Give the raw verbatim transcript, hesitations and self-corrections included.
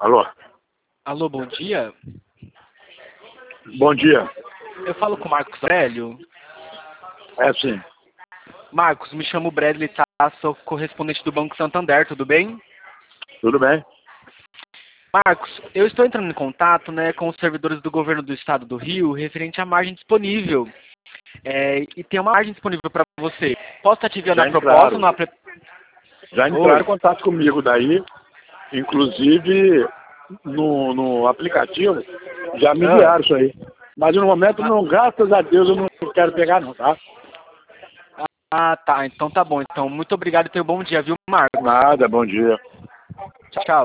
Alô? Alô, bom dia. Bom dia. Eu falo com o Marcos Aurélio. É sim. Marcos, me chamo Bradley, tá? Sou correspondente do Banco Santander, tudo bem? Tudo bem? Marcos, eu estou entrando em contato, né, com os servidores do governo do estado do Rio referente à margem disponível. É, e tem uma margem disponível para você. Posso estar te enviando Já a proposta entraram. no apre... Já entraram Oi. em contato comigo daí. Inclusive, no, no aplicativo, já me Ah, enviaram isso aí. Mas no momento, ah, não, graças a Deus, eu não quero pegar não, tá? ah, tá. Então tá bom. Então, muito obrigado e tenha um bom dia, viu, Marcos? Nada, bom dia. Tchau.